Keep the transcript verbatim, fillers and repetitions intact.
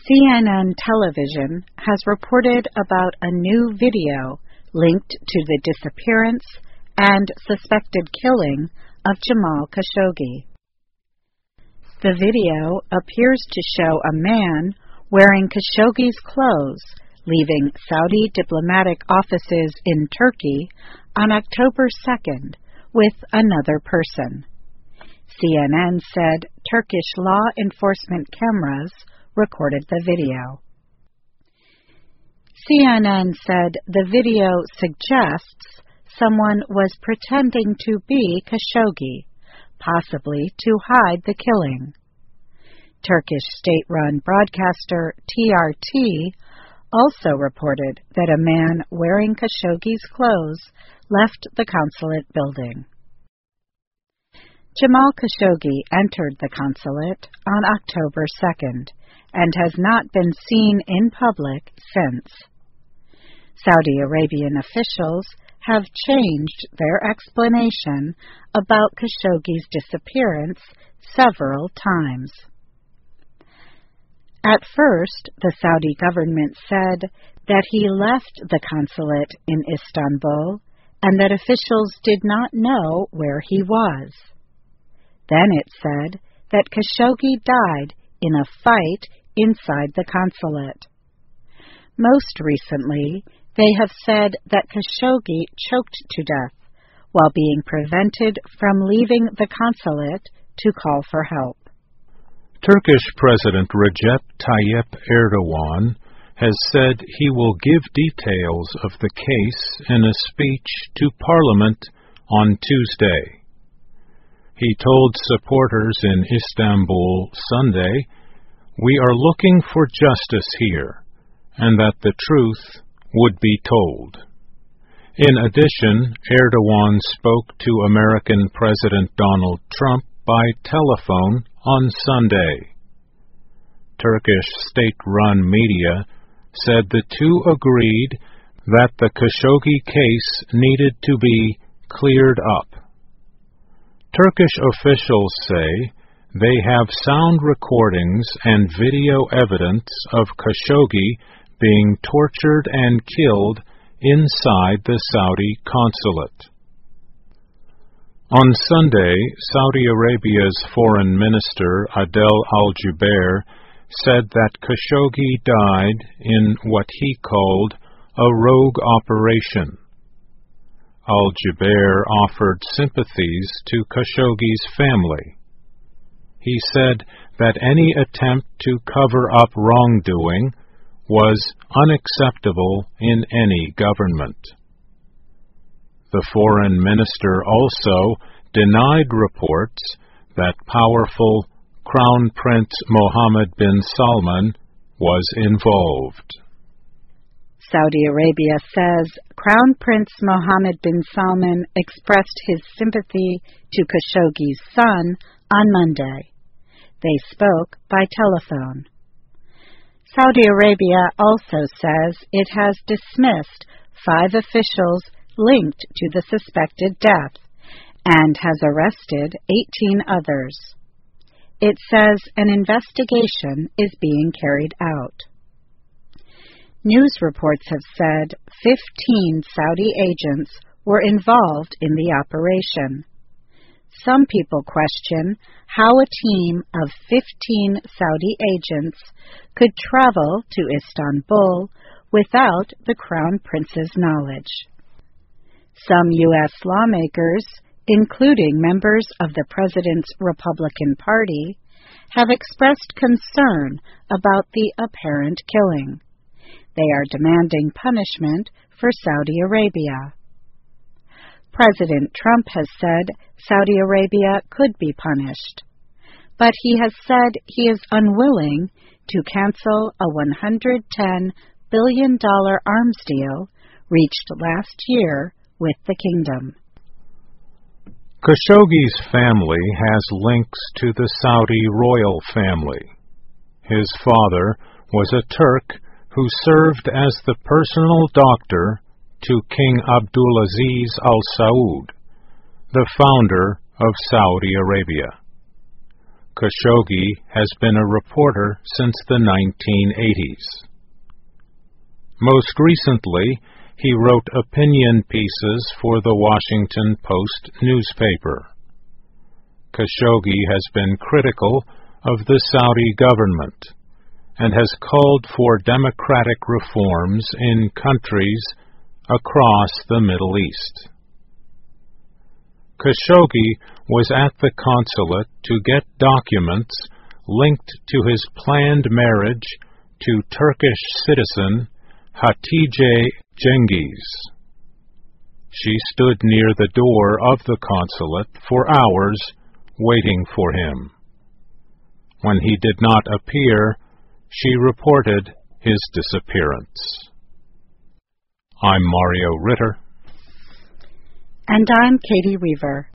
C N N television has reported about a new video linked to the disappearance and suspected killing of Jamal Khashoggi. The video appears to show a man wearing Khashoggi's clothes leaving Saudi diplomatic offices in Turkey on October second with another person. C N N said Turkish law enforcement cameras recorded the video. C N N said the video suggests someone was pretending to be Khashoggi, possibly to hide the killing. Turkish state-run broadcaster T R T also reported that a man wearing Khashoggi's clothes left the consulate building. Jamal Khashoggi entered the consulate on October second and has not been seen in public since. Saudi Arabian officials have changed their explanation about Khashoggi's disappearance several times. At first, the Saudi government said that he left the consulate in Istanbul and that officials did not know where he was. Then it said that Khashoggi died in a fight inside the consulate. Most recently, they have said that Khashoggi choked to death while being prevented from leaving the consulate to call for help. Turkish President Recep Tayyip Erdogan has said he will give details of the case in a speech to Parliament on Tuesday. He told supporters in Istanbul Sunday, "We are looking for justice here, and that the truth would be told." In addition, Erdogan spoke to American President Donald Trump by telephone on Sunday. Turkish state-run media said the two agreed that the Khashoggi case needed to be cleared up. Turkish officials say they have sound recordings and video evidence of Khashoggi being tortured and killed inside the Saudi consulate. On Sunday, Saudi Arabia's Foreign Minister Adel al-Jubeir said that Khashoggi died in what he called a rogue operation. Al-Jubeir offered sympathies to Khashoggi's family. He said that any attempt to cover up wrongdoing was unacceptable in any government. The foreign minister also denied reports that powerful Crown Prince Mohammed bin Salman was involved. Saudi Arabia says Crown Prince Mohammed bin Salman expressed his sympathy to Khashoggi's son on Monday. They spoke by telephone. Saudi Arabia also says it has dismissed five officials linked to the suspected death and has arrested eighteen others. It says an investigation is being carried out. News reports have said fifteen Saudi agents were involved in the operation. Some people question how a team of fifteen Saudi agents could travel to Istanbul without the Crown Prince's knowledge. Some U S lawmakers, including members of the President's Republican Party, have expressed concern about the apparent killing. They are demanding punishment for Saudi Arabia. President Trump has said Saudi Arabia could be punished, but he has said he is unwilling to cancel a one hundred ten billion dollars arms deal reached last year with the kingdom. Khashoggi's family has links to the Saudi royal family. His father was a Turk who served as the personal doctor to King Abdulaziz Al Saud, the founder of Saudi Arabia. Khashoggi has been a reporter since the nineteen eighties. Most recently, he wrote opinion pieces for the Washington Post newspaper. Khashoggi has been critical of the Saudi government and has called for democratic reforms in countries across the Middle East. Khashoggi was at the consulate to get documents linked to his planned marriage to Turkish citizen Hatice Cengiz. She stood near the door of the consulate for hours waiting for him. When he did not appear, she reported his disappearance. I'm Mario Ritter. And I'm Katie Weaver.